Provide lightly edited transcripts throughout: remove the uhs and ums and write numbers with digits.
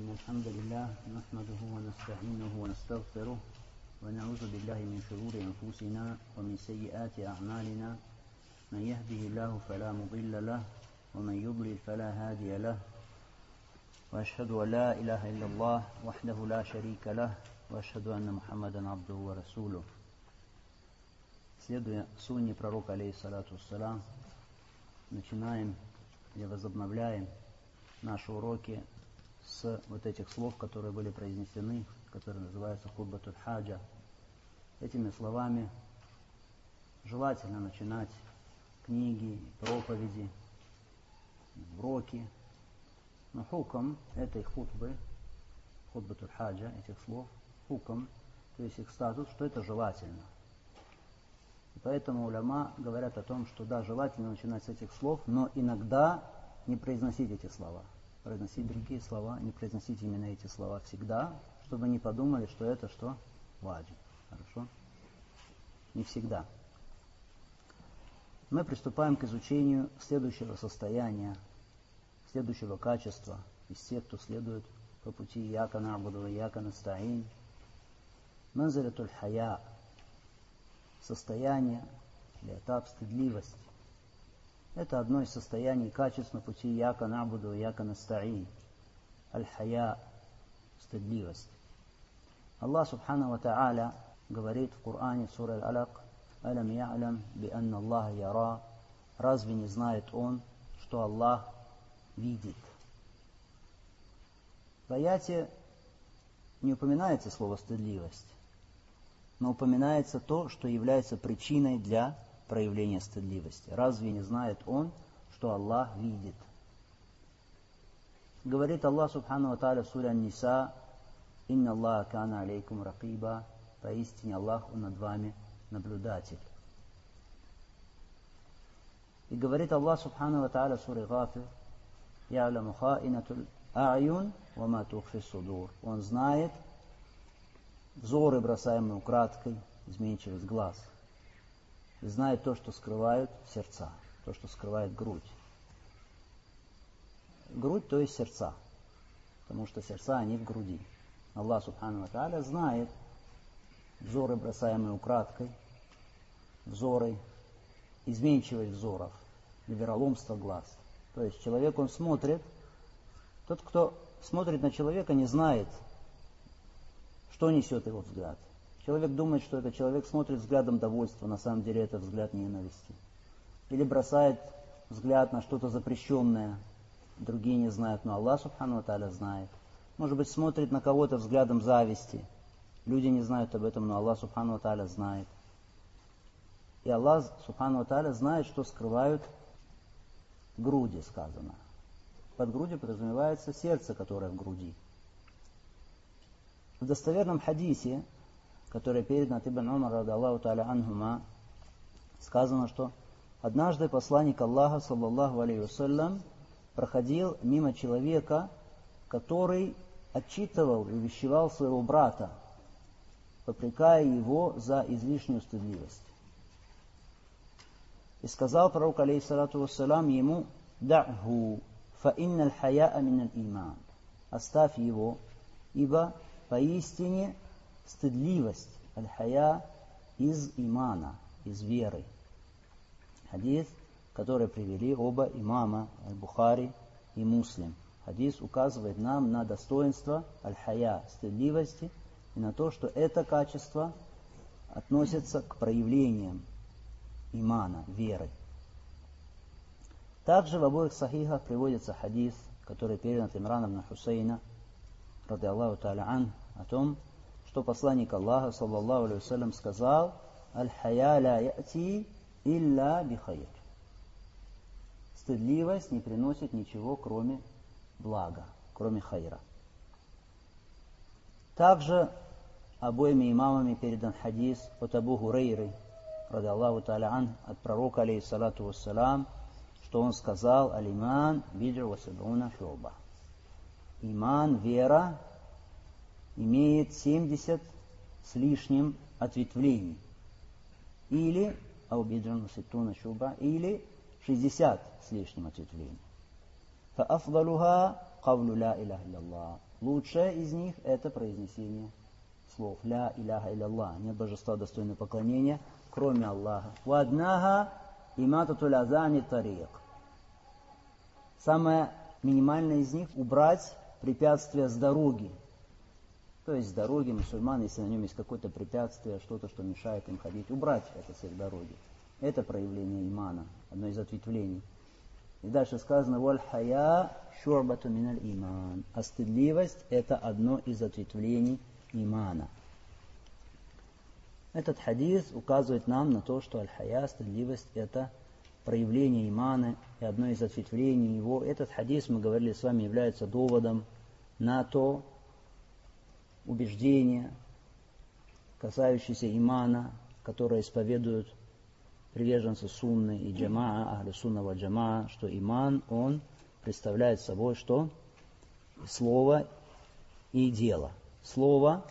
إن الحمد لله نحمده ونستعينه ونستغفره ونعوذ بالله من شرور أنفسنا ومن سيئات أعمالنا. من يهده الله فلا مضل له ومن يضلل فلا هادي له. وأشهد أن لا إله إلا الله وحده لا شريك له وأشهد أن محمدا عبده ورسوله. Следуя сунне пророка алейхиссалату вассалям, начинаем или возобновляем наши уроки с вот этих слов, которые были произнесены, которые называются хутбатуль хаджа. Этими словами желательно начинать книги, проповеди, уроки. Но хукам этой хутбы, хутбатуль хаджа, этих слов, хукам, то есть их статус, что это желательно. И поэтому уляма говорят о том, что да, желательно начинать с этих слов, но иногда не произносить эти слова. Произносить другие слова, не произносить именно эти слова всегда, чтобы не подумали, что это что? Ваджиб. Хорошо? Не всегда. Мы приступаем к изучению следующего состояния, следующего качества из тех, кто следует по пути Ияка на'буду ва Ияка наста'ин. Манзилатуль хая. Состояние или этап стыдливости. Это одно из состояний качеств на пути Ияка на'буду ва Ияка наста'ин. Аль-хая, стыдливость. Аллах субхану ва та'аля говорит в Коране, в суре Аль-Алак: «Алям я'лям би анна Аллаха яра». Разве не знает он, что Аллах видит? В аяте не упоминается слово стыдливость, но упоминается то, что является причиной для проявления стыдливости. Разве не знает он, что Аллах видит? Говорит Аллах субхану ва тааля в суре Ан-Ниса: «Инна Аллаха кана алейкум ракиба». Поистине Аллах, Он над вами наблюдатель. И говорит Аллах субхану ва тааля в суре Гафир: «Я'ляму хаинатуль а'юн ва ма тухфи судур». Он знает взоры, бросаемые украдкой, изменчивость глаз. И знает то, что скрывают сердца, то, что скрывает грудь. Грудь, то есть сердца, потому что сердца, они в груди. Аллах субхану ва тааля знает взоры, бросаемые украдкой, взоры, изменчивость взоров, вероломство глаз. То есть человек, он смотрит, тот, кто смотрит на человека, не знает, что несет его взгляд. Человек думает, что этот человек смотрит взглядом довольства, на самом деле это взгляд ненависти. Или бросает взгляд на что-то запрещенное, другие не знают, но Аллах субхану ва тааля знает. Может быть, смотрит на кого-то взглядом зависти. Люди не знают об этом, но Аллах субхану ва тааля знает. И Аллах субхану ва тааля знает, что скрывают груди, сказано. Под грудью подразумевается сердце, которое в груди. В достоверном хадисе, который передан от Ибн Умар ради Аллаху тааля анхума, сказано, что однажды посланник Аллаха, саллаллаху алейхи вассалям, проходил мимо человека, который отчитывал и увещевал своего брата, попрекая его за излишнюю стыдливость. И сказал пророк, алейхиссалату вассалям, ему: «Дa'ху, фа инналь хаяа миналь иман». Оставь его, ибо поистине стыдливость, аль-хая, из имана, из веры. Хадис, который привели оба имама, Аль-Бухари и Муслим. Хадис указывает нам на достоинство аль-хая, стыдливости, и на то, что это качество относится к проявлениям имана, веры. Также в обоих сахихах приводится хадис, который передан от Имрана ибн Хусейна, ради Аллаху тааля ан, о том, что посланник Аллаха, саллаллаху алейхи вассалям, сказал: «Аль-хая ла я'ти илля би хайр». Стыдливость не приносит ничего, кроме блага, кроме хайра. Также обоими имамами передан хадис от Абу Хурейры, ради Аллаху тааля ан, от пророка, алейхиссалату вассалям, что он сказал: «Аль-иман бид'у ва саб'уна шу'ба». Иман, вера, имеет 70 с лишним ответвлений. Или, аубиджан ситтуна шуба, или 60 с лишним ответвлений. Фаафдалуха кавлю ля иляха илля. Лучшее из них это произнесение слов ля иляха илля. Нет божества достойного поклонения, кроме Аллаха. Ваднаха имататуль азани тарик. Самое минимальное из них убрать препятствия с дороги. То есть с дороги мусульман, если на нем есть какое-то препятствие, что-то, что мешает им ходить, убрать это с их дороги. Это проявление имана, одно из ответвлений. И дальше сказано, «Валь хая шурбату миналь иман». А стыдливость – это одно из ответвлений имана. Этот хадис указывает нам на то, что аль-хая, стыдливость – это проявление имана и одно из ответвлений его. Этот хадис, мы говорили с вами, является доводом на то убеждение, касающееся имана, которое исповедуют приверженцы сунны и джамаа, ахлю сунна ва джамаа, что иман, он представляет собой что? Слово и дело. Слово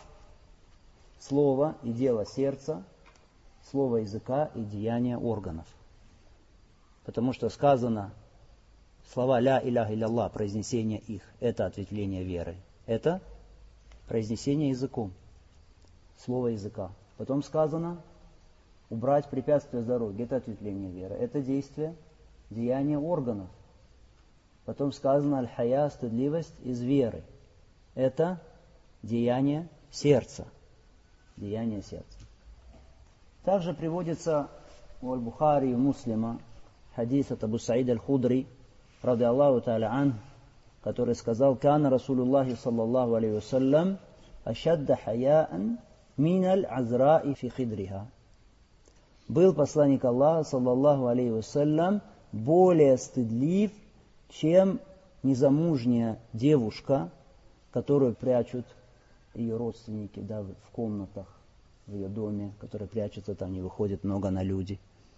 и дело сердца, слово языка и деяние органов. Потому что сказано, слова ля иляха илля, произнесение их, это ответвление веры. Это произнесение языком, слово языка. Потом сказано, убрать препятствия с дороги, это ответвление веры. Это действие, деяние органов. Потом сказано, аль-хая, стыдливость из веры. Это деяние сердца. Деяние сердца. Также приводится у Аль-Бухари и Муслима хадис от Абу Саид Аль-Худри, ради Аллаху та'аля ан, который сказал, «Кана Расулуллахи саллаллаху алейхи вассалям ашадда хаяан миналь азраи фи хидриха». Был посланник Аллаха саллаллаху алейхи вассалям более стыдлив, чем незамужняя девушка, которую прячут ее родственники, да, в комнатах, в ее доме, которая прячется, там не выходит много на люди.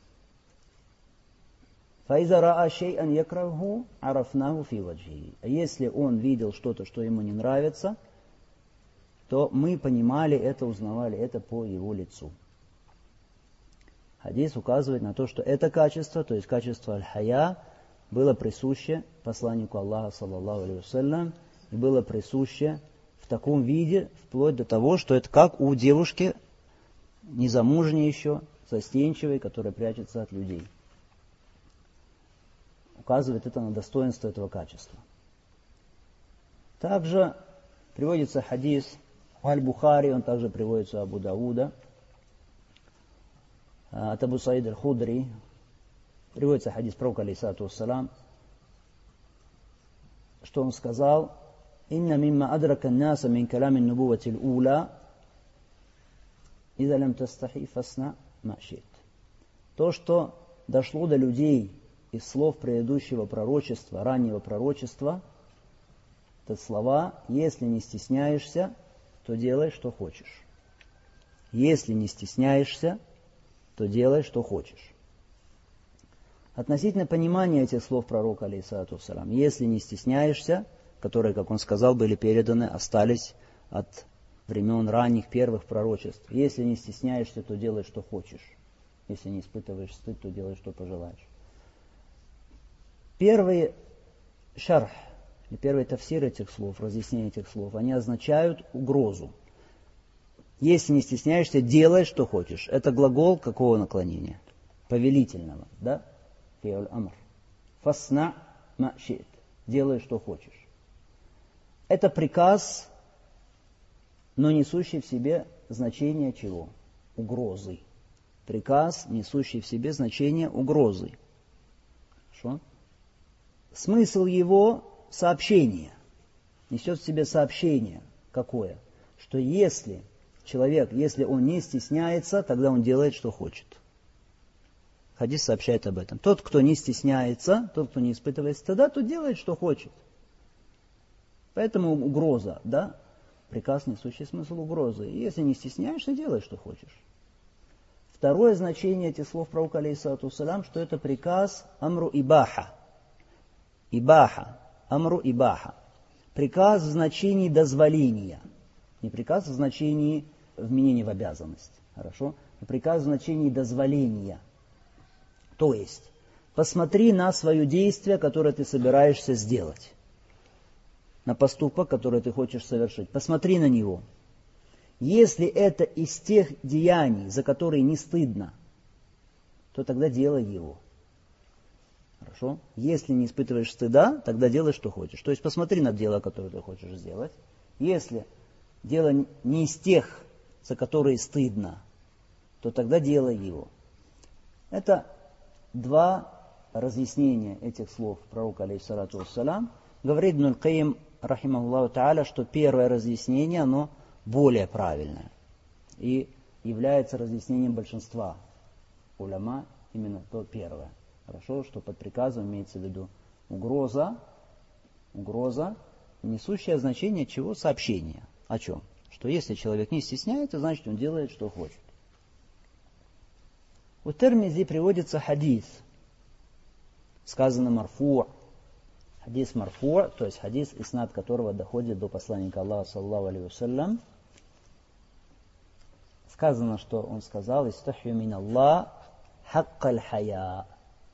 А если он видел что-то, что ему не нравится, то мы понимали это, узнавали это по его лицу. Хадис указывает на то, что это качество, то есть качество аль-хая, было присуще посланнику Аллаха, саллаллаху алейхи вассалям, и было присуще в таком виде, вплоть до того, что это как у девушки, незамужней еще, застенчивой, которая прячется от людей. Указывает это на достоинство этого качества. Также приводится хадис Аль-Бухари, он также приводится у Абу Дауда, от Абу Саид Аль-Худри, приводится хадис пророка, алейхиссалату вассалам, что он сказал, «Инна мимма адрака ан-наса мин калами ан-нубуввати ал-ула, иза лям тастахи фасна ма шит». То, что дошло до людей из слов предыдущего пророчества, раннего пророчества, это слова, если не стесняешься, то делай, что хочешь. Если не стесняешься, то делай, что хочешь. Относительно понимания этих слов пророка, алейхиссалату вассалям, если не стесняешься, которые, как он сказал, были переданы, остались от времен ранних первых пророчеств. Если не стесняешься, то делай, что хочешь. Если не испытываешь стыд, то делай, что пожелаешь. Первый шарх, и первый тафсир этих слов, разъяснение этих слов, они означают угрозу. Если не стесняешься, делай, что хочешь. Это глагол какого наклонения? Повелительного, да? Фи'уль амр. Фасна ма шит. Делай, что хочешь. Это приказ, но несущий в себе значение чего? Угрозы. Приказ, несущий в себе значение угрозы. Хорошо? Смысл его – сообщение. Несет в себе сообщение. Какое? Что если человек, если он не стесняется, тогда он делает, что хочет. Хадис сообщает об этом. Тот, кто не стесняется, тот, кто не испытывает стыда, тот делает, что хочет. Поэтому угроза, да? Приказ, несущий смысл угрозы. И если не стесняешься, делай, что хочешь. Второе значение этих слов пророка, алейхиссалату вассалям, что это приказ амру ибаха. Ибаха. Амру ибаха. Приказ в значении дозволения. Не приказ в значении вменения в обязанность. Хорошо? А приказ в значении дозволения. То есть, посмотри на свое действие, которое ты собираешься сделать. на поступок, который ты хочешь совершить. Посмотри на него. Если это из тех деяний, за которые не стыдно, то тогда делай его. Хорошо? Если не испытываешь стыда, тогда делай, что хочешь. То есть посмотри на дело, которое ты хочешь сделать. Если дело не из тех, за которые стыдно, то тогда делай его. Это два разъяснения этих слов пророка, алейхиссалату вассалям. Говорит Ибн аль-Каим, рахимахуллаху та'аля, что первое разъяснение, оно более правильное. И является разъяснением большинства уляма, именно то первое. Хорошо, что под приказом имеется в виду угроза, несущее значение чего? Сообщение. О чем? Что если человек не стесняется, значит он делает, что хочет. У Термизи приводится хадис, сказано марфу'. Хадис марфу', то есть хадис, иснад которого доходит до посланника Аллаха, саллаллаху алейхи вассалям. Сказано, что он сказал: «Истахью мин Аллах хаккаль хая».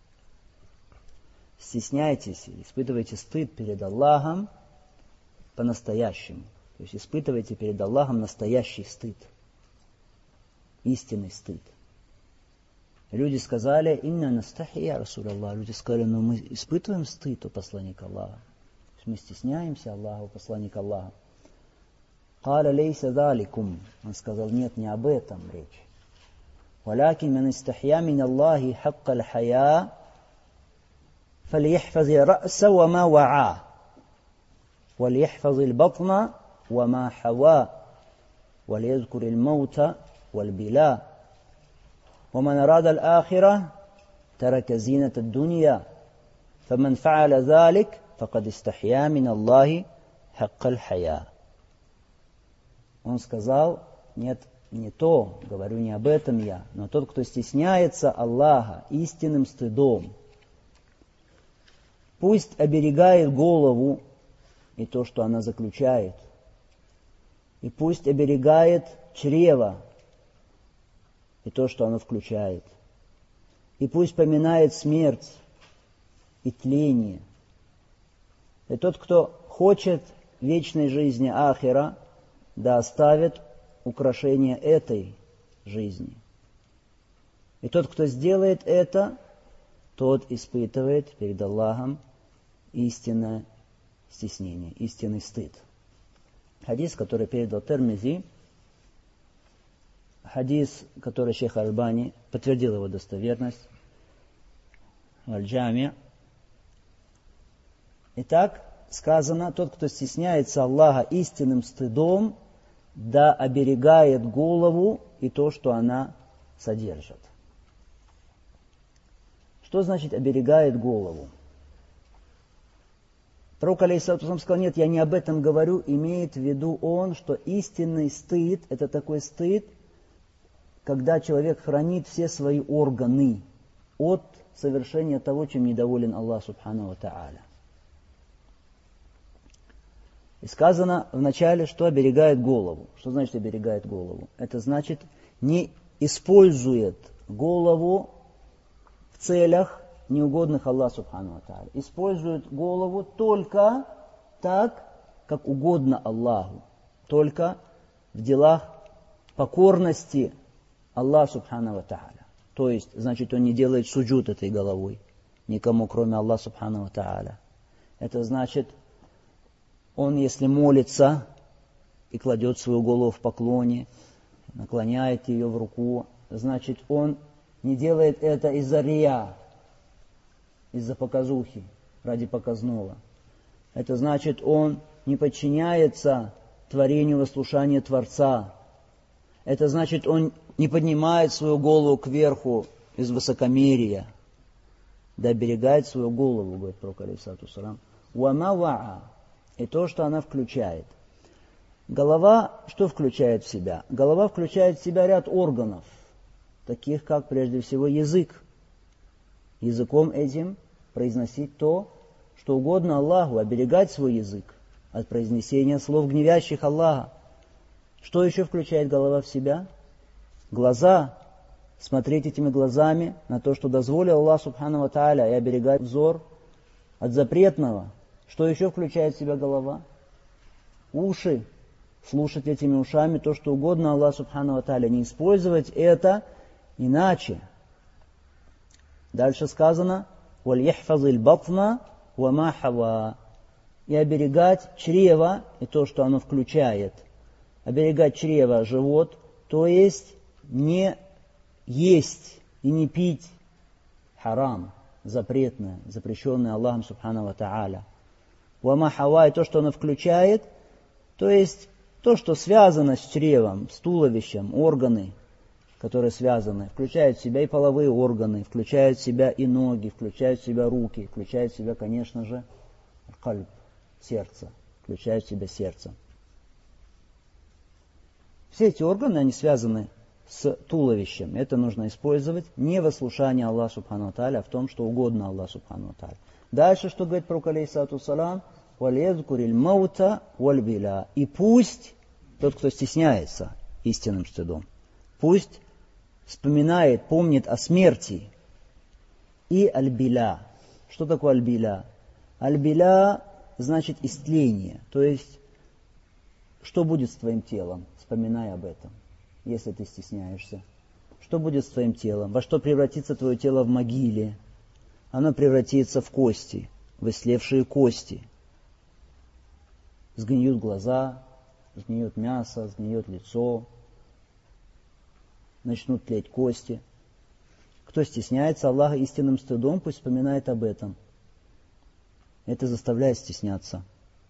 Стесняйтесь, испытывайте стыд перед Аллахом по-настоящему. То есть испытывайте перед Аллахом настоящий стыд, истинный стыд. Люди сказали: «Инна настахи, я Расулаллах». Люди сказали: «Но мы испытываем стыд у посланника Аллаха». То есть мы стесняемся Аллаха, у посланника Аллаха. «Каля лейса даликум». Он сказал: «Нет, не об этом речь. «Валякин ман истахья мин Аллахи хаккаль хая, фалияхфази раса ва ма ваа, валияхфази батна ва ма хава, валиязкури маута валь bila. ومن أراد الآخرة ترك زينة الدنيا فمن فعل ذلك فقد استحيا من الله حق الحياء». Он сказал: «Нет, не то, говорю не об этом я, но тот, кто стесняется Аллаха истинным стыдом, пусть оберегает голову и то, что она заключает, и пусть оберегает чрево и то, что оно включает. И пусть поминает смерть и тление. И тот, кто хочет вечной жизни ахира, да оставит украшение этой жизни. И тот, кто сделает это, тот испытывает перед Аллахом истинное стеснение, истинный стыд». Хадис, который передал Термизи, хадис, который шейх Альбани подтвердил его достоверность, Аль-Джами. Итак, сказано: тот, кто стесняется Аллаха истинным стыдом, да оберегает голову и то, что она содержит. Что значит оберегает голову? Пророк, алейхиссалату вассалам, сказал: «Нет, я не об этом говорю». Имеет в виду он, что истинный стыд – это такой стыд, когда человек хранит все свои органы от совершения того, чем недоволен Аллах субхану ва тааля. И сказано вначале, что оберегает голову. Что значит оберегает голову? Это значит, не использует голову в целях, неугодных Аллаху субхану ва тааля. Использует голову только так, как угодно Аллаху. Только в делах покорности Аллаху субхану ва тааля. То есть, значит, он не делает суджуд этой головой никому, кроме Аллаха субхану ва тааля. Это значит, он, если молится и кладет свою голову в поклоне, наклоняет ее в руку, значит, он не делает это из-за рия, из-за показухи, ради показного. Это значит, он не подчиняется творению во слушание Творца. Это значит, он не поднимает свою голову кверху из высокомерия, да оберегает свою голову, говорит пророк, алейхиссалату вассалям. «Уама ваа». И то, что она включает. Голова что включает в себя? Голова включает в себя ряд органов, таких как, прежде всего, язык. Языком этим произносить то, что угодно Аллаху, оберегать свой язык от произнесения слов, гневящих Аллаха. Что еще включает голова в себя? Глаза. Смотреть этими глазами на то, что дозволил Аллах субхану ва тааля, и оберегать взор от запретного. Что еще включает в себя голова? уши, слушать этими ушами то, что угодно Аллаху Субхану ва Тааля, не использовать это иначе. Дальше сказано: وَلْيَحْفَظِ الْبَطْنَ وَمَا حَوَى. И оберегать чрево и то, что оно включает. Оберегать чрево, живот, то есть не есть и не пить харам, запретное, запрещенное Аллахом Субхану ва Тааля. وَمَا حَوَى, и то, что оно включает, то есть то, что связано с чревом, с туловищем, органы, которые связаны, включают в себя и половые органы, включают в себя и ноги, включают в себя руки, включают в себя, конечно же, кальб, сердце, включают в себя сердце. Все эти органы, они связаны с туловищем. Это нужно использовать не во слушании Аллаха Субхану ва Тааля, а в том, что угодно Аллаху Субхану ва Тааля. Дальше, что говорит пророк алейхиссалату вассалам: «Валязкуриль маута вальбиля». И пусть тот, кто стесняется истинным стыдом, пусть вспоминает, помнит о смерти и аль-биля. Что такое аль-биля? Аль-биля значит истление. То есть, что будет с твоим телом? Вспоминай об этом, если ты стесняешься. Что будет с твоим телом? Во что превратится твое тело в могиле? Оно превратится в кости, в истлевшие кости. Сгниют глаза, сгниет мясо, сгниет лицо, начнут тлеть кости. Кто стесняется Аллаха истинным стыдом, пусть вспоминает об этом. Это заставляет стесняться.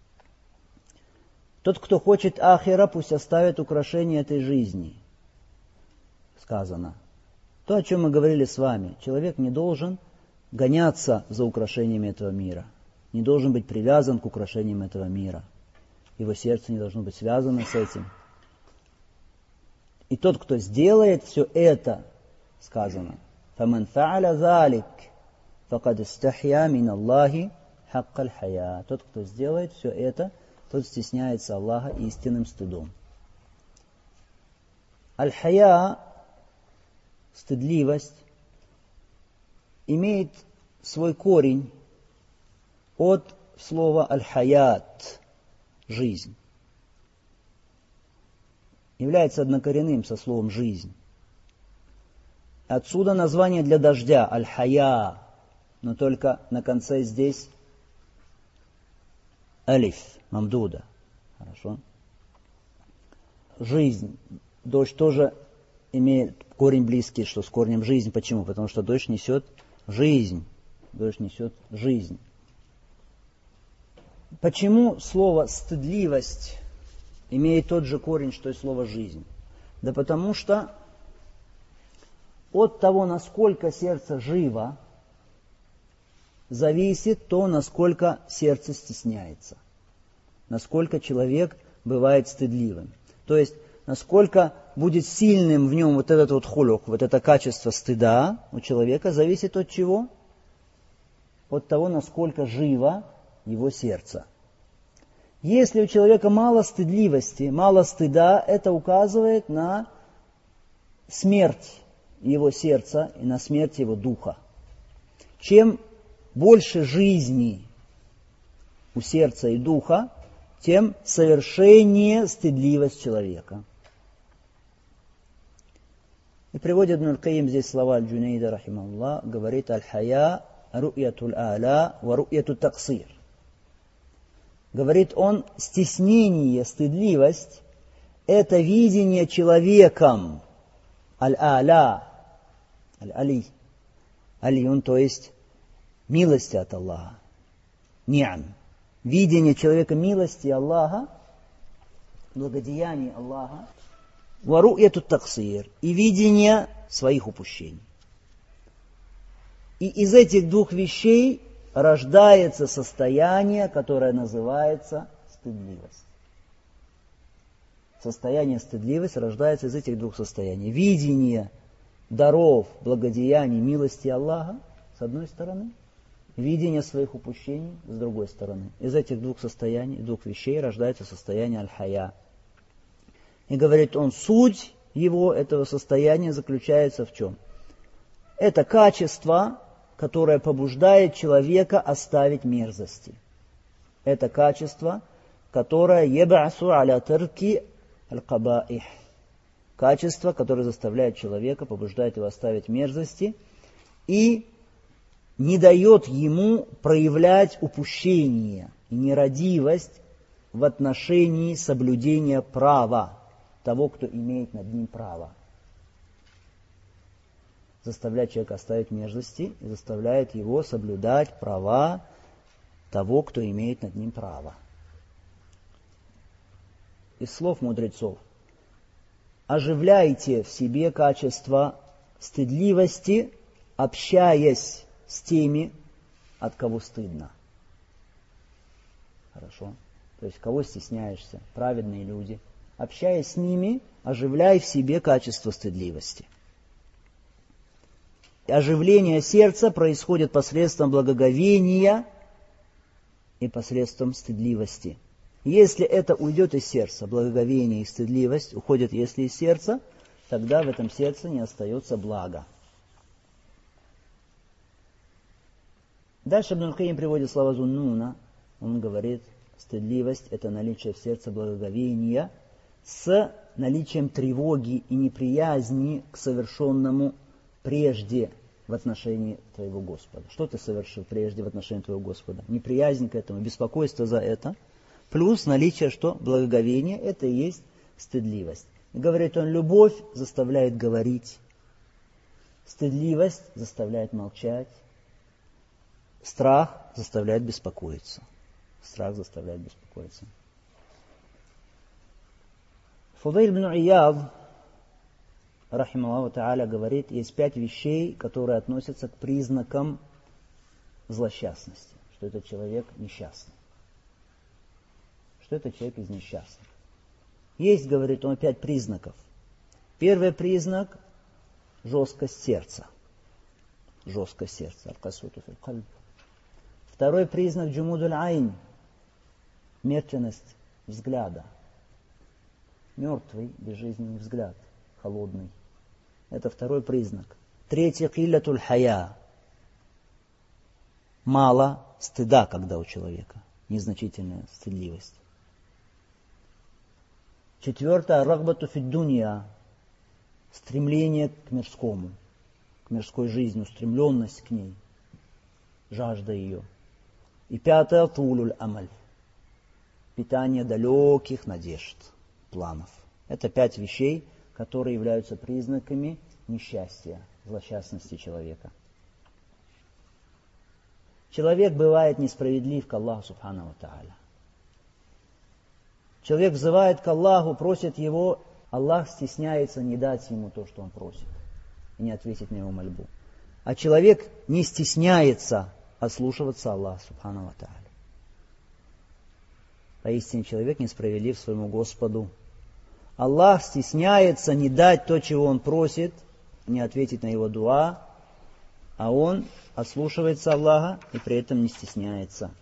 Тот, кто хочет ахира, пусть оставит украшения этой жизни. Сказано. То, о чем мы говорили с вами. Человек не должен гоняться за украшениями этого мира. Не должен быть привязан к украшениям этого мира. Его сердце не должно быть связано с этим. И тот, кто сделает все это, сказано, فَمَنْ فَعَلَ ذَلِكَ فَقَدْ اسْتَحْيَا مِنَ اللَّهِ حَقَّ الْحَيَاءِ. Тот, кто сделает все это, тот стесняется Аллаха истинным стыдом. Аль-хая, стыдливость, имеет свой корень от слова аль-хаят, жизнь. Является однокоренным со словом жизнь. Отсюда название для дождя аль-хая, но только на конце здесь алиф, мамдуда. Хорошо. Жизнь. Дождь тоже имеет корень близкий, что с корнем жизнь. Почему? Потому что дождь несет жизнь. Дождь несет жизнь. Почему слово стыдливость имеет тот же корень, что и слово жизнь? Да потому что от того, насколько сердце живо, зависит то, насколько сердце стесняется. Насколько человек бывает стыдливым. То есть, насколько будет сильным в нем вот этот вот хулюк, вот это качество стыда у человека, зависит от чего? От того, насколько живо его сердце. Если у человека мало стыдливости, мало стыда, это указывает на смерть его сердца и на смерть его духа. Чем больше жизни у сердца и духа, тем совершеннее стыдливость человека. И приводит Ибн аль-Каим здесь слова Аль-Джунейда, рахимахуллах, говорит: «Аль-хая ру'ятуль а'ля ва ру'ятут таксир». Говорит он, стеснение, стыдливость – это видение человеком аль-а'ля, аль-али, алиюн, то есть милости от Аллаха, ни'ам. Видение человека милости Аллаха, благодеяний Аллаха, ва ру'ятут таксир, и видение своих упущений. И из этих двух вещей рождается состояние, которое называется стыдливость. Состояние стыдливости рождается из этих двух состояний. Видение даров, благодеяний, милости Аллаха, с одной стороны, видение своих упущений, с другой стороны. Из этих двух состояний, двух вещей рождается состояние аль-хая. И говорит он, суть его, этого состояния заключается в чем? Это качество, которое побуждает человека оставить мерзости. Это качество, которое ебасу аля тарки аль-кабаих. Качество, которое заставляет человека, побуждает его оставить мерзости и не дает ему проявлять упущение и нерадивость в отношении соблюдения права того, кто имеет над ним право. Заставляет человека оставить мерзости и заставляет его соблюдать права того, кто имеет над ним право. Из слов мудрецов: оживляйте в себе качество стыдливости, общаясь с теми, от кого стыдно. Хорошо? То есть, кого стесняешься? Праведные люди. Общаясь с ними, оживляй в себе качество стыдливости. Оживление сердца происходит посредством благоговения и посредством стыдливости. Если это уйдет из сердца, благоговение и стыдливость уходят, если из сердца, тогда в этом сердце не остается блага. Дальше Ибн аль-Кайим приводит слова Зуннуна. Он говорит, стыдливость – это наличие в сердце благоговения с наличием тревоги и неприязни к совершенному прежде в отношении твоего Господа. Что ты совершил прежде в отношении твоего Господа? Неприязнь к этому, беспокойство за это, плюс наличие что? Благоговения – это и есть стыдливость. И говорит он, любовь заставляет говорить, стыдливость заставляет молчать, страх заставляет беспокоиться. Страх заставляет беспокоиться. Фудайль ибн Ияд, рахималлаху та'аля, говорит, есть 5 вещей, которые относятся к признакам злосчастности, что этот человек несчастный. Что это человек из несчастных. Есть, говорит он, 5 признаков. Первый признак – жесткость сердца. Жесткость сердца. Аль-касуту фил кальб. Второй признак – джумудуль айн. Мертвенность взгляда. Мертвый, безжизненный взгляд. Холодный. Это второй признак. Третий – киллятуль хая. Мало стыда, когда у человека. Незначительная стыдливость. Четвертое – рагбату фид дунья. Стремление к мирскому, к мирской жизни, устремленность к ней, жажда ее. И пятое – тулуль амаль. Питание далеких надежд, планов. Это 5 вещей, которые являются признаками несчастья, злосчастности человека. Человек бывает несправедлив к Аллаху субхану ва тааля. Человек взывает к Аллаху, просит Его, Аллах стесняется не дать ему то, что он просит, и не ответить на его мольбу. А человек не стесняется ослушиваться Аллаха субхану ва тааля. Поистине человек несправедлив своему Господу. Аллах стесняется не дать то, чего он просит, не ответить на его дуа, а он ослушивается Аллаха и при этом не стесняется.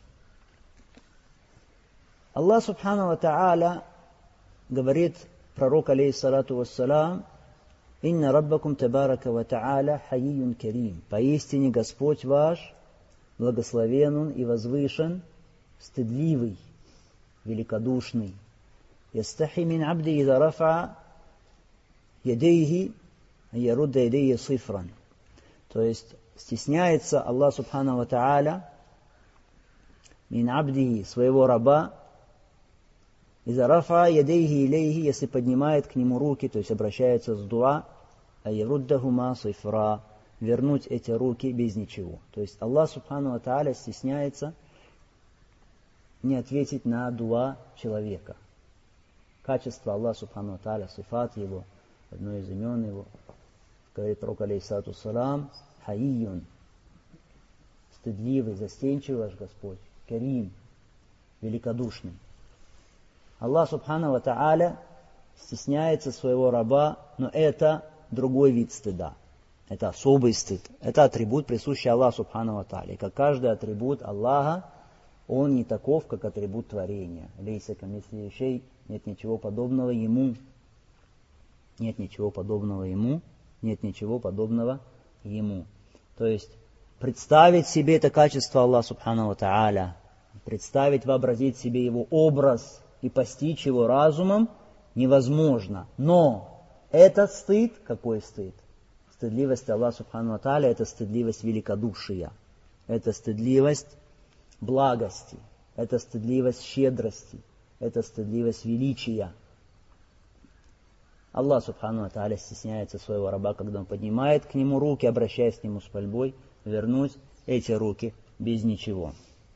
Аллах субхану ва тааля говорит, пророк алейхиссалату вассалам, «Инна раббакум табарака ва тааля хаййюн карим». Поистине Господь ваш благословен Он и возвышен, стыдливый, великодушный. «Ястахи мин абди иза рафа ядейхи ярудда ядейхи сифран». То есть стесняется Аллах субхану ва тааля мин абди, своего раба, иза рафа ядейхи илейхи, если поднимает к нему руки, то есть обращается с дуа, а яруддахума сифра, вернуть эти руки без ничего. То есть Аллах субхану ва тааля стесняется не ответить на дуа человека. Качество Аллаха субхану ва тааля, сифат его, одно из имен его, говорит пророк алейхиссалату вассалам, хаййюн, стыдливый, застенчивый ваш Господь, карим, великодушный. Аллах субхану ва тааля стесняется своего раба, но это другой вид стыда. Это особый стыд. Это атрибут, присущий Аллаху субхану ва тааля. И как каждый атрибут Аллаха, он не таков, как атрибут творения. Лейса камисли шей, нет ничего подобного ему. Нет ничего подобного ему. Нет ничего подобного ему. То есть представить себе это качество Аллаха субхану ва тааля представить, вообразить себе его образ и постичь его разумом невозможно. Но этот стыд, какой стыд? Стыдливость Аллаха Субхану ва Тааля — это стыдливость великодушия, это стыдливость благости, это стыдливость щедрости, это стыдливость величия. Аллах Субхану ва Тааля стесняется своего раба, когда он поднимает к нему руки, обращаясь к нему с мольбой вернуть эти руки без ничего.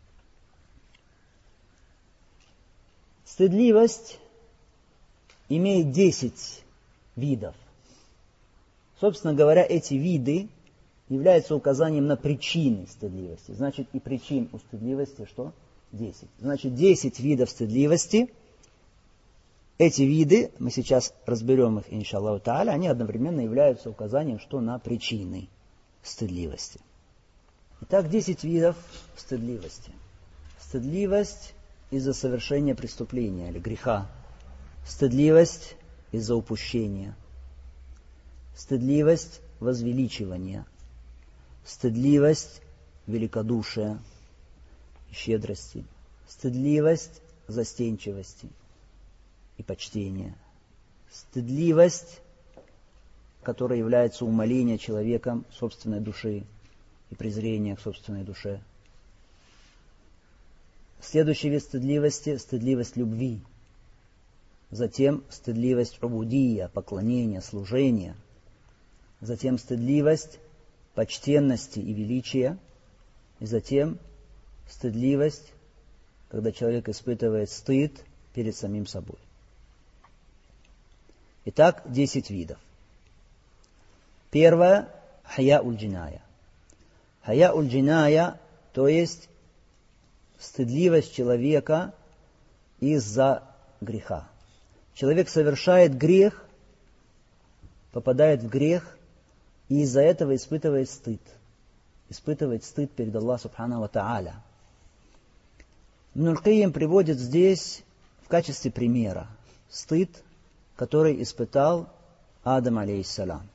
Стыдливость имеет 10 видов. Собственно говоря, эти виды являются указанием на причины стыдливости. Значит, и причин у стыдливости что? 10. Значит, 10 видов стыдливости. Эти виды, мы сейчас разберем их, иншаллаху тааля, они одновременно являются указанием, что на причины стыдливости. Итак, 10 видов стыдливости. Стыдливость из-за совершения преступления или греха. Стыдливость из-за упущения. Стыдливость возвеличивания. Стыдливость великодушия и щедрости. Стыдливость застенчивости и почтения. Стыдливость, которая является умолением человеком собственной души и презрение к собственной душе. Следующий вид стыдливости – стыдливость любви. Затем стыдливость убудия, поклонения, служения. Затем стыдливость почтенности и величия. И затем стыдливость, когда человек испытывает стыд перед самим собой. Итак, 10 видов. Первое – хая-уль-джиная. Хая-уль-джиная, то есть стыдливость человека из-за греха. Человек совершает грех, попадает в грех, и из-за этого испытывает стыд. Испытывает стыд перед Аллахом Субхану ва Тааля. Ибн аль-Кайим приводит здесь в качестве примера стыд, который испытал Адам алейхиссалям.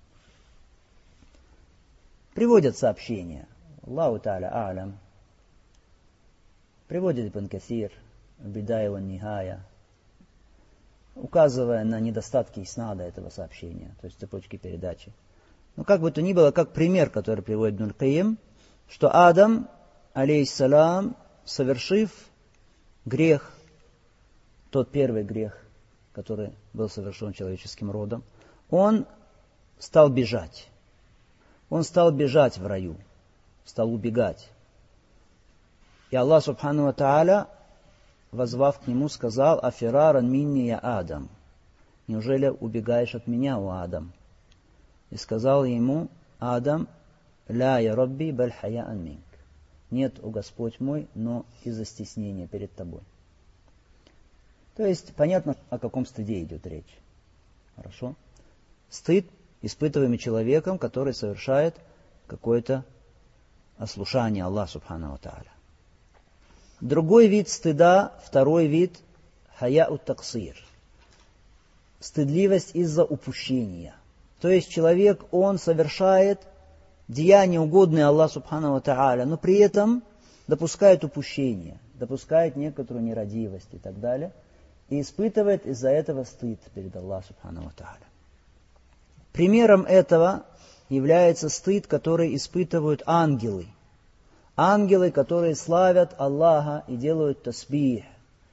Приводят сообщения. Аллаху Тааля а'лям. Приводит Ибн Касир, Бидая ва Нихая, указывая на недостатки иснада этого сообщения, то есть цепочки передачи. Но как бы то ни было, как пример, который приводит Ибн аль-Кайим, что Адам, алейхиссалям, совершив грех, тот первый грех, который был совершен человеческим родом, он стал бежать. Он стал бежать в раю, стал убегать. И Аллах Субхану ва Тааля, воззвав к нему, сказал: «Афираран минни я Адам». Неужели убегаешь от меня, о Адам? И сказал ему Адам: «Ля я Рабби баль хаяан минк». Нет, о Господь мой, но из-за стеснения перед тобой. То есть понятно, о каком стыде идет речь. Хорошо? Стыд, испытываемый человеком, который совершает какое-то ослушание Аллаху Субхану ва Тааля. Другой вид стыда, второй вид – хая-ут-таксир. Стыдливость из-за упущения. То есть человек, он совершает деяния, угодные Аллаху Субхану ва Тааля, но при этом допускает упущение, допускает некоторую нерадивость и так далее, и испытывает из-за этого стыд перед Аллахом Субхану ва Тааля. Примером этого является стыд, который испытывают ангелы. Ангелы, которые славят Аллаха и делают тасбих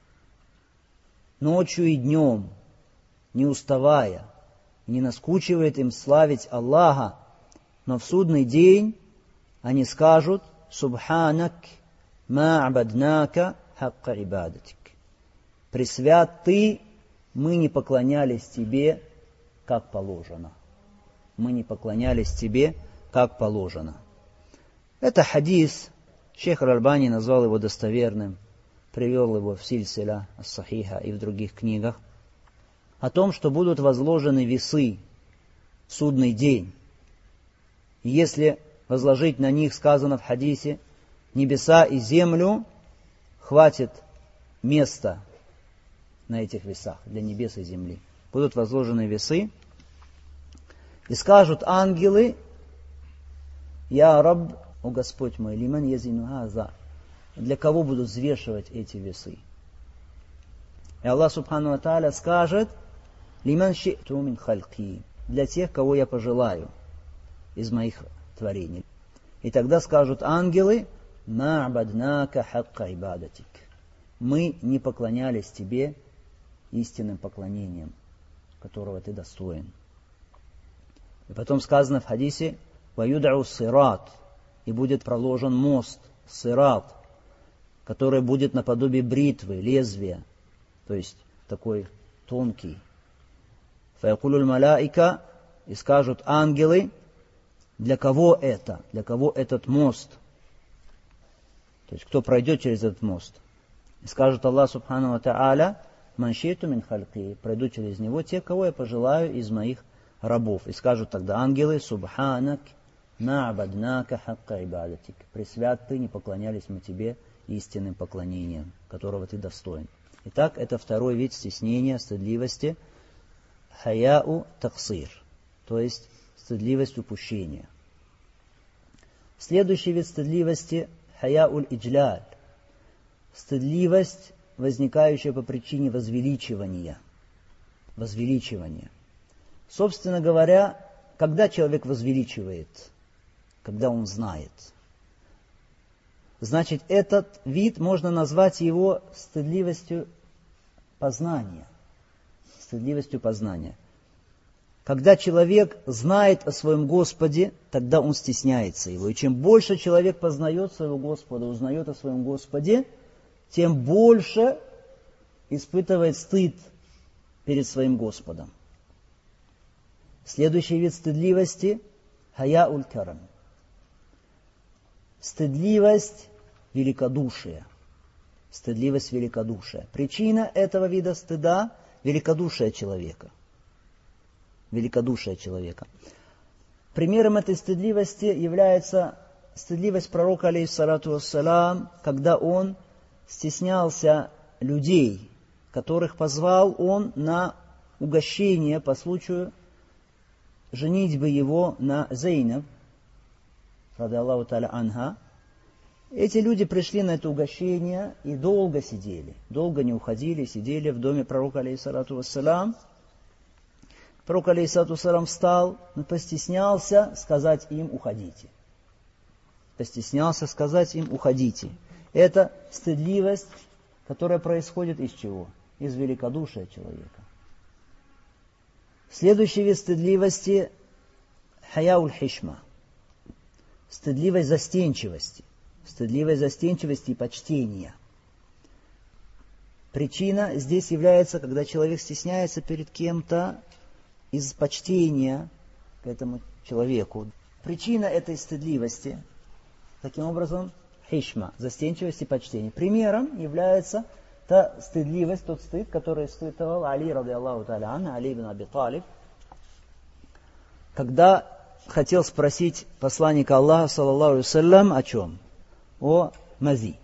ночью и днем, не уставая, не наскучивает им славить Аллаха, но в судный день они скажут: «Субханак ма абаднака хакка ибадатик». Пресвят Ты, мы не поклонялись Тебе, как положено. Мы не поклонялись Тебе, как положено. Это хадис, шейх Аль-Альбани назвал его достоверным, привел его в Сильсиля ас-Сахиха и в других книгах, о том, что будут возложены весы в судный день. И если возложить на них, сказано в хадисе, небеса и землю, хватит места на этих весах для небес и земли. Будут возложены весы, и скажут ангелы: «Я Рабб, о Господь мой, лиман язину хаза». для кого будут взвешивать эти весы. И Аллах Субхану ва Тааля скажет: «Лиман ши'ту мин хальки», для тех, кого я пожелаю из моих творений. И тогда скажут ангелы: «Ма абаднака хакка ибадатик», мы не поклонялись тебе истинным поклонением, которого ты достоин. И потом сказано в хадисе: «Ваюд'у сират», и будет проложен мост, сират, который будет наподобие бритвы, лезвия, то есть такой тонкий. «Фаякулюль малаика», и скажут ангелы: для кого это? Для кого этот мост? То есть кто пройдет через этот мост? И скажет Аллах Субхану ва Тааля: «Ман ши'ту мин хальки», пройду через него те, кого я пожелаю из моих рабов. И скажут тогда ангелы: «Субханак ма абаднака хакка ибадатик», пресвят ты, не поклонялись мы тебе истинным поклонением, которого ты достоин. Итак, это второй вид стеснения, стыдливости, хаяу таксир, то есть стыдливость упущения. Следующий вид стыдливости — хаяуль иджляль, стыдливость, возникающая по причине возвеличивания. Возвеличивание. Собственно говоря, когда человек возвеличивает? Когда он знает. Значит, этот вид можно назвать его стыдливостью познания. Стыдливостью познания. Когда человек знает о своем Господе, тогда он стесняется его. И чем больше человек познает своего Господа, узнает о своем Господе, тем больше испытывает стыд перед своим Господом. Следующий вид стыдливости — хаяуль карам. Стыдливость великодушия. Стыдливость великодушия. Причина этого вида стыда — великодушие человека. Великодушие человека. Примером этой стыдливости является стыдливость пророка, алейхиссалату вассалам, когда он стеснялся людей, которых позвал он на угощение по случаю женитьбы его на Зейнаб, ради Аллаху та'аля анха. Эти люди пришли на это угощение и долго сидели, долго не уходили, сидели в доме пророка, алейхиссалату вассалам. Пророк, алейхиссалату вассалам, встал, но постеснялся сказать им: уходите. Постеснялся сказать им: уходите. Это стыдливость, которая происходит из чего? Из великодушия человека. Следующий вид стыдливости — хаяуль хишма. Стыдливость застенчивости. Стыдливость застенчивости и почтения. Причина здесь является, когда человек стесняется перед кем-то из почтения к этому человеку. Причина этой стыдливости, таким образом, хишма, застенчивость и почтение. Примером является та стыдливость, тот стыд, который испытывал Али, ради Аллаху та'аля анху, Али ибн Аби Талиб, когда хотел спросить посланника Аллаха, саллаллаху алейхи вассалям, о чем? О мази.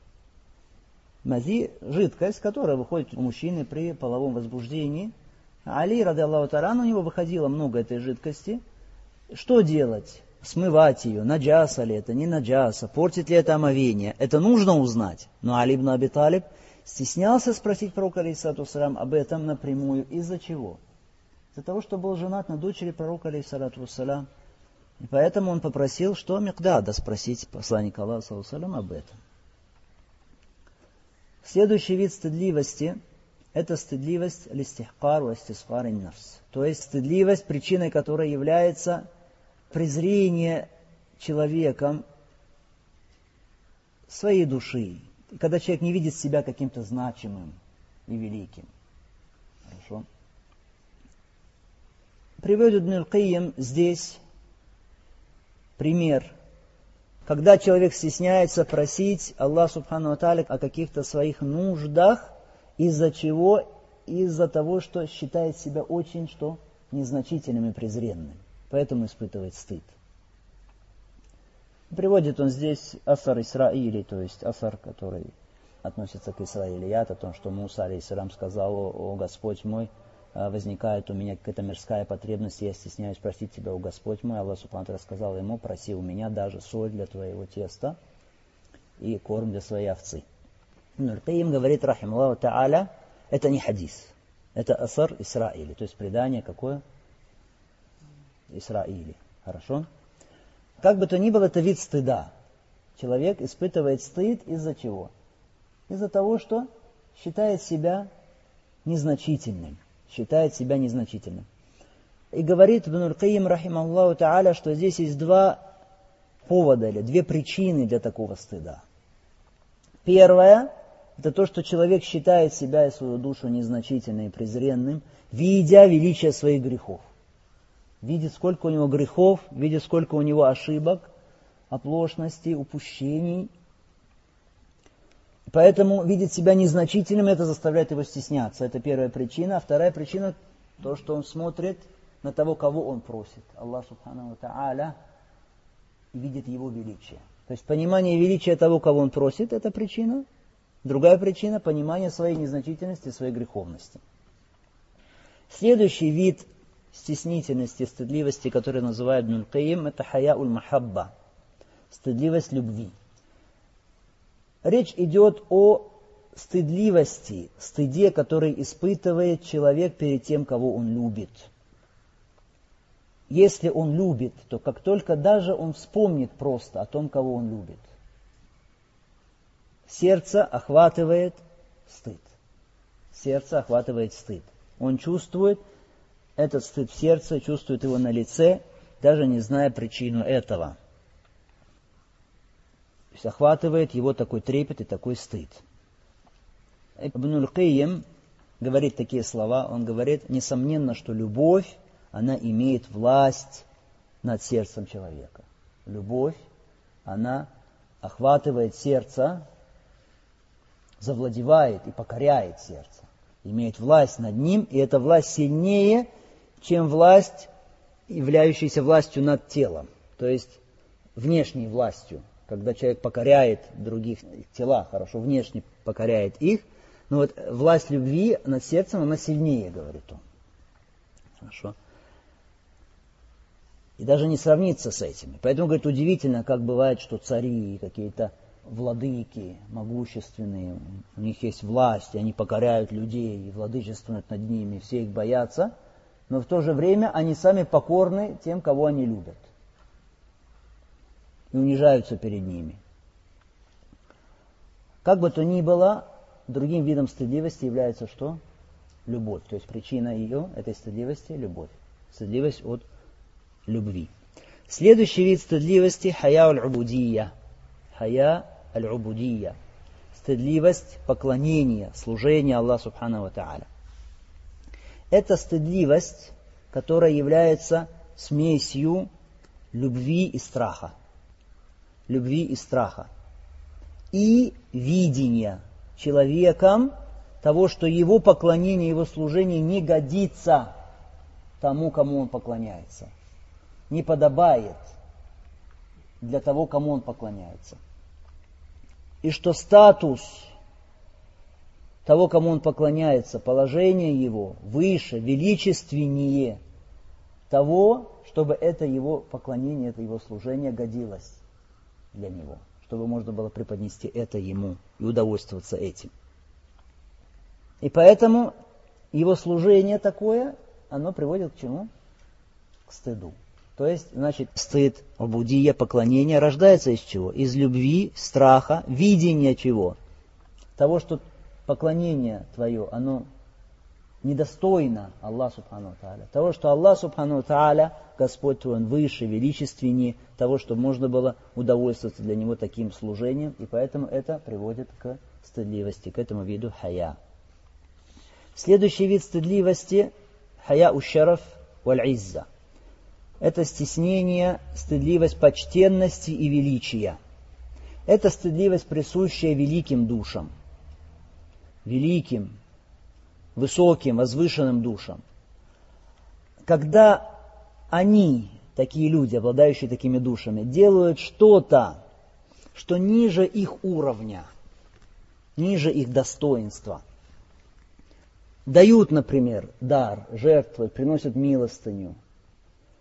Мази — жидкость, которая выходит у мужчины при половом возбуждении. Али, ради Аллаху та'аля анху, у него выходило много этой жидкости. Что делать? Смывать ее? Наджаса ли это? Не наджаса? Портит ли это омовение? Это нужно узнать. Но Али ибн Аби Талиб стеснялся спросить пророка, алейхиссалату вассалям, об этом напрямую. Из-за чего? Из-за того, что был женат на дочери пророка, алейхиссалату вассалям. И поэтому он попросил, что Микдада спросить посланника Аллаха, саллаллаху алейхи ва саллям, об этом. Следующий вид стыдливости — это стыдливость листихкар ва истисгар ан-нафс. То есть стыдливость, причиной которой является презрение человеком своей души. И когда человек не видит себя каким-то значимым и великим. Хорошо. Приводит Ибн аль-Кайим здесь пример, когда человек стесняется просить Аллаха Субхану ва Тааля о каких-то своих нуждах, из-за чего? Из-за того, что считает себя очень незначительным и презренным. Поэтому испытывает стыд. Приводит он здесь асар Исраили, то есть асар, который относится к Исраилият, о том, что Муса, алейхиссалям, сказал: о Господь мой, возникает у меня какая-то мирская потребность, я стесняюсь просить тебя, о Господь мой. Аллах Субхану ва Тааля сказал ему: проси у меня даже соль для твоего теста. и корм для своей овцы. Ибн аль-Кайим говорит, рахималлаху та'аля, это не хадис, это асар Исраили, то есть предание какое? Исраили. Хорошо? Как бы то ни было, это вид стыда. Человек испытывает стыд из-за чего? Из-за того, что считает себя незначительным. Считает себя незначительным. И говорит Ибн аль-Кайим, рахималлаху та'аля, что здесь есть два повода или две причины для такого стыда. Первое, это то, что человек считает себя и свою душу незначительным и презренным, видя величие своих грехов. Видит, сколько у него грехов, видит, сколько у него ошибок, оплошностей, упущений. Поэтому видит себя незначительным, это заставляет его стесняться. Это первая причина. А вторая причина, то, что он смотрит на того, кого он просит. Аллах субхану ва та'аля, и видит его величие. То есть понимание величия того, кого он просит, это причина. Другая причина – понимание своей незначительности, своей греховности. Следующий вид стеснительности, стыдливости, который называют Ибн аль-Кайим, это хая'уль махабба, стыдливость любви. Речь идет о стыдливости, стыде, который испытывает человек перед тем, кого он любит. Если он любит, то как только даже он вспомнит просто о том, кого он любит, сердце охватывает стыд. Сердце охватывает стыд. Он чувствует этот стыд в сердце, чувствует его на лице, даже не зная причину этого. То есть охватывает его такой трепет и такой стыд. Ибн аль-Кайим говорит такие слова, он говорит, несомненно, что любовь, она имеет власть над сердцем человека. Любовь, она охватывает сердце, завладевает и покоряет сердце. Имеет власть над ним, и эта власть сильнее, чем власть, являющаяся властью над телом. То есть внешней властью. Когда человек покоряет других тела, хорошо, внешне покоряет их, но вот власть любви над сердцем, она сильнее, говорит он. Хорошо. И даже не сравнится с этими. Поэтому, говорит, удивительно, как бывает, что цари, какие-то владыки могущественные, у них есть власть, и они покоряют людей, и владычествуют над ними, все их боятся, но в то же время они сами покорны тем, кого они любят. И унижаются перед ними. Как бы то ни было, другим видом стыдливости является что? Любовь. То есть причина ее, этой стыдливости, любовь. Стыдливость от любви. Следующий вид стыдливости – хая аль-убудия. Хая аль-убудия. Стыдливость поклонения, служения Аллаху субхану ва та'аля. Это стыдливость, которая является смесью любви и страха. Любви и страха. И видения человеком того, что его поклонение, его служение не годится тому, кому он поклоняется. Не подобает для того, кому он поклоняется. И что статус того, кому он поклоняется, положение его выше, величественнее того, чтобы это его поклонение, это его служение годилось для него, чтобы можно было преподнести это ему и удовольствоваться этим. И поэтому его служение такое, оно приводит к чему? К стыду. То есть, значит, стыд, убудия, поклонение рождается из чего? Из любви, страха, видения чего? Того, что поклонение твое, оно недостойно Аллаху субхану ва тааля. Того, что Аллах субхану ва тааля, Господь твой, Он выше, величественнее, того, чтобы можно было удовольствоваться для Него таким служением, и поэтому это приводит к стыдливости, к этому виду хая. Следующий вид стыдливости – хая ущараф валь-изза. Это стеснение, стыдливость почтенности и величия. Это стыдливость, присущая великим душам. Великим, высоким, возвышенным душам. Когда они, такие люди, обладающие такими душами, делают что-то, что ниже их уровня, ниже их достоинства, дают, например, дар, жертвы, приносят милостыню.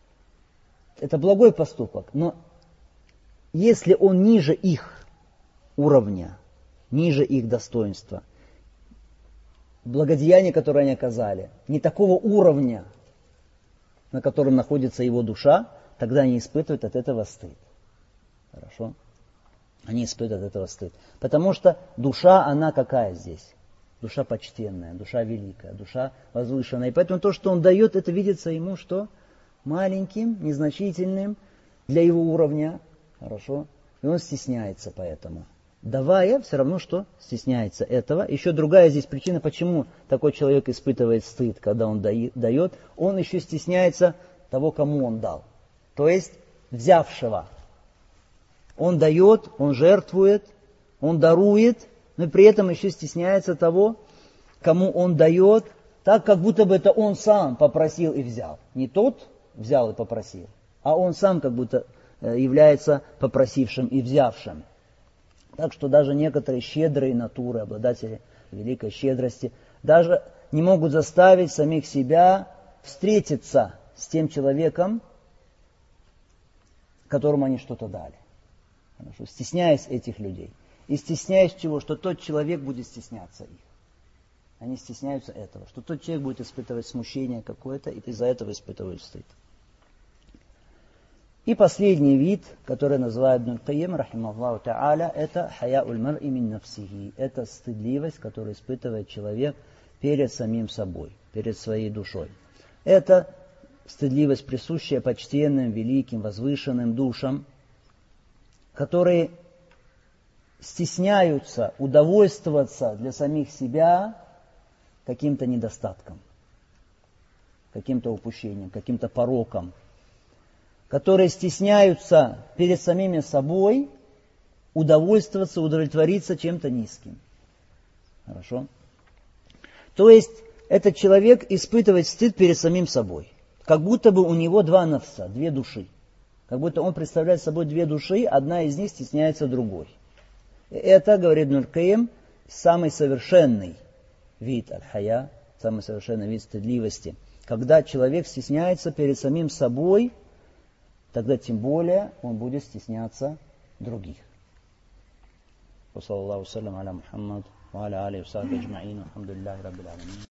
Это благой поступок, но если он ниже их уровня, ниже их достоинства. Благодеяние, которое они оказали, не такого уровня, на котором находится его душа, тогда они испытывают от этого стыд. Хорошо? Они испытывают от этого стыд. Потому что душа, она какая здесь? Душа почтенная, душа великая, душа возвышенная. И поэтому то, что он дает, это видится ему, что маленьким, незначительным для его уровня. Хорошо? И он стесняется поэтому. Давая, все равно, что стесняется этого. Еще другая здесь причина, почему такой человек испытывает стыд, когда он дает. Он еще стесняется того, кому он дал. То есть взявшего. Он дает, он жертвует, он дарует, но и при этом еще стесняется того, кому он дает, так как будто бы это он сам попросил и взял. Не тот взял и попросил, а он сам как будто является попросившим и взявшим. Так что даже некоторые щедрые натуры, обладатели великой щедрости, даже не могут заставить самих себя встретиться с тем человеком, которому они что-то дали. Хорошо? Стесняясь этих людей. И стесняясь чего? Что тот человек будет стесняться их. Они стесняются этого. Что тот человек будет испытывать смущение какое-то, и из-за этого испытывают стыд. И последний вид, который называют Ибн Кайим, рахимахуллаху та'аля, это хая'уль мар'и мин нафсихи. Это стыдливость, которую испытывает человек перед самим собой, перед своей душой. Это стыдливость, присущая почтенным, великим, возвышенным душам, которые стесняются удовольствоваться для самих себя каким-то недостатком, каким-то упущением, каким-то пороком, которые стесняются перед самими собой удовольствоваться, удовлетвориться чем-то низким. Хорошо? То есть, этот человек испытывает стыд перед самим собой. Как будто бы у него два нафса, две души. Как будто он представляет собой две души, одна из них стесняется другой. И это, говорит Ибн Кайим, самый совершенный вид аль-хая, самый совершенный вид стыдливости. Когда человек стесняется перед самим собой, тогда тем более он будет стесняться других. Саллаллаху салям аля Мухаммад ва аля алейхи ва сахбихи аджмаин. Алхамдулиллахи раббил аламин.